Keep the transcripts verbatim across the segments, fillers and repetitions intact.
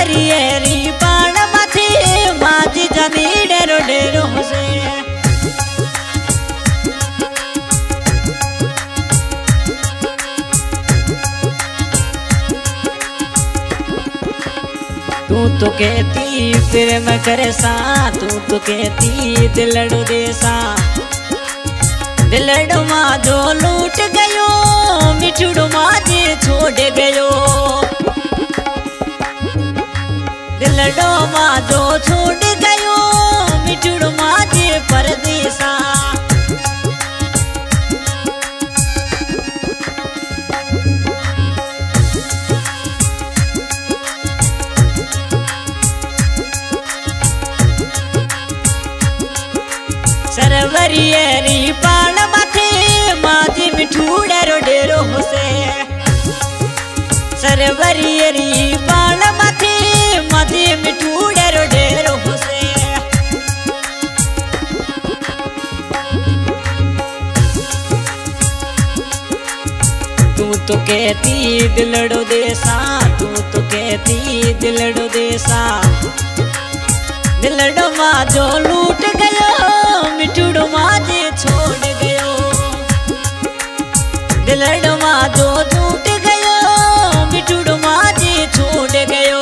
सरवरियरी पाण माथे माजी जानी डेरो डेरो से तू तो कहती फिर मैं करे सा तू तो कहती दिलड़ो देसा दिलड़ो माँ जो लूट गयो मिठुड़ो माँ जे छोड़ गयो दिलड़ो माँ जो छोड़ गयो मिठुड़ो माँ जे परदेसा सरवरियरी पाण माथे माजी मिठूड़ो डेरो से सरवरियरी पाण माथे माजी मिठूड़ो डेरो से तू तो कहती दिलड़ो देसा तू तो कहती दिलड़ो देसा दिलड़ो माँ जो लूट गयो मिठुड़ो माँ जे छोड़ गयो दिलड़ो माँ जो झूठ गयो मिठुड़ो माँ जे छोड़ गयो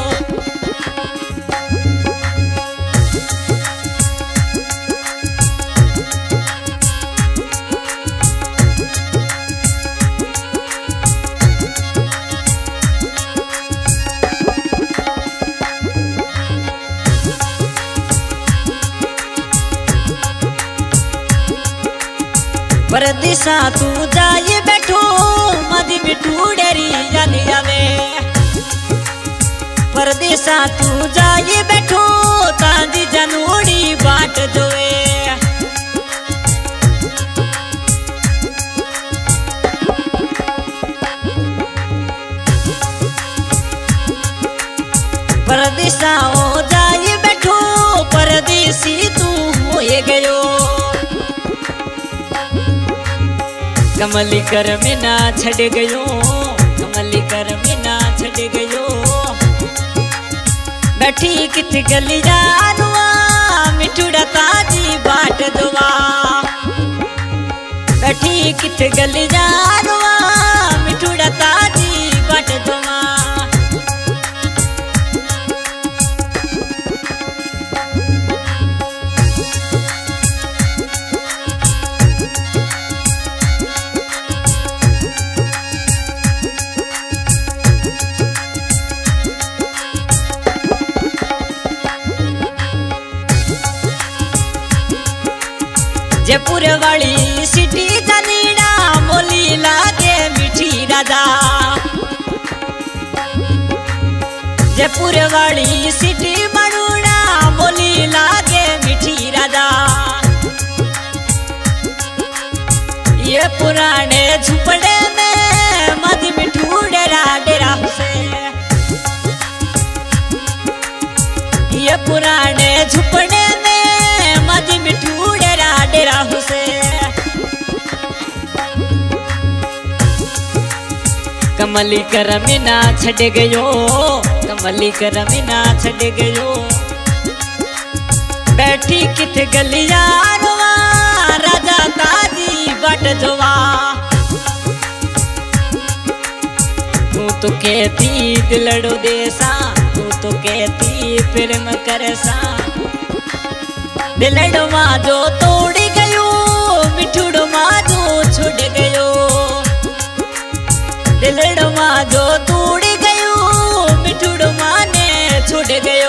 परदेसा तू जाए बैठो मदी मिठूड़ेरी जानी जावे परदेसा तू जाए बैठो तांदी जनूड़ी बाट जोए परदेसा ओ जाए बैठो परदेसी तू होए गयो कमली कर में ना छड़ गयो कमली कर में ना छड़ गयो बैठी कित गली जानुआ मिठुड़ा ताजी बाट दुआ बैठी कित गली जानुआ मिठुड़ा ताजी बाट दुआ जयपुर वाली सिटी जनीड़ा बोली लागे मीठी राजा जयपुर वाली सिटी मड़ूड़ा बोली लागे मीठी राजा ये पुराने झुपड़े में मद मिठूड़े डेरा से ये पुराने झुपड़े में मद मिठूड़े डेरा से कमली कर में ना छड़ गयो कमली कर में ना छड़ गयो बैठी कित गलियारवा राजा ताजी बाट जोवा तू तो कहती दिलड़ो देसा तू तो कहती प्रेम करसा दिलड़ो माँ जो तोड़ गयो मिठुड़ो माँ जो छोड़ गयो दिलड़ो माँ जो तोड़ गयो मिठुड़ो माँ ने छोड़ गयो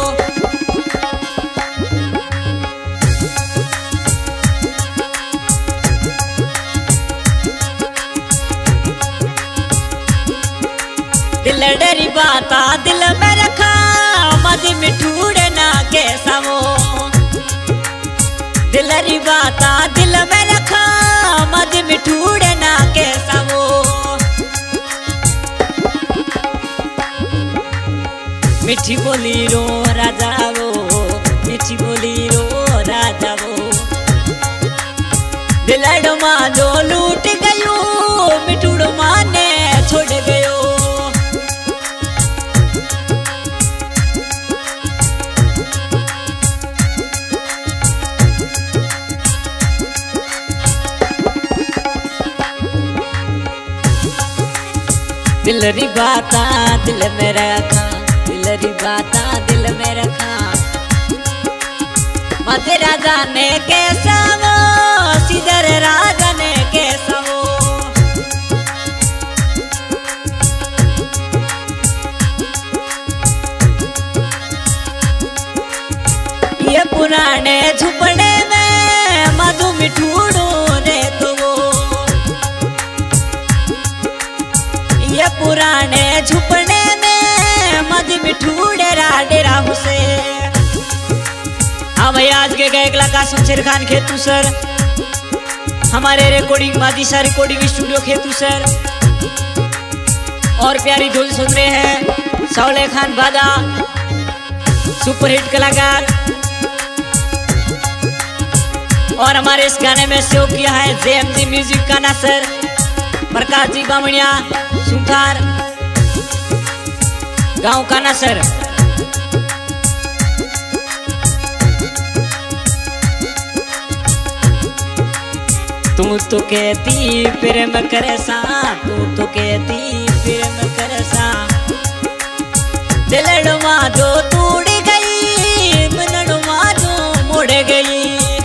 दिलड़री बाता दिल में रखा मज मिठूड़े ना कैसा वो दिलरी बाता दिल में रखा मज मिठूड़े ना कैसा वो मीठी बोली रो राजा वो मीठी बोली रो राजा वो दिलड़ो माँ जो लूट गयो मिठूड़ो माँ ने छोड़ गयो दिल री बाता दिल में रखा, दिल री बाता दिल में रखा। मते राजा ने कैसा वो सिदर राजा ने कैसा वो, ये पुराने झुपड़े में मधु मिठूड़ो रे तो वो, ये पुराने झुपड़े में मधु मिठूड़े राडेरा हुसे। हाँ भाई, आज के गायक कलाकार शमशेर खान खेतू सर, हमारे रिकॉर्डिंग मादिशा रिकॉर्डिंग स्टूडियो खेतू सर। और प्यारी धुन सुन रहे हैं सौले खान बादा, सुपरहिट कलाकार। और हमारे इस गाने में शो किया है जेएमजी म्यूजिक का नासर प्रकाश जी बामणिया सुखार गांव का नासर। तू तो कहती प्रेम करे सा, तू तो कहती प्रेम करे सा, दिलड़वा जो टूट गई मनड़वा जो मुड़ गई,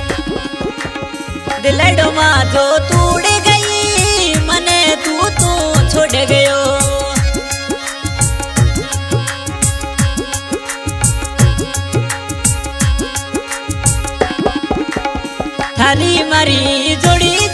दिलड़वा जो टूट गई मने तू तो छोड़ गयो। थारी मारी जोड़ी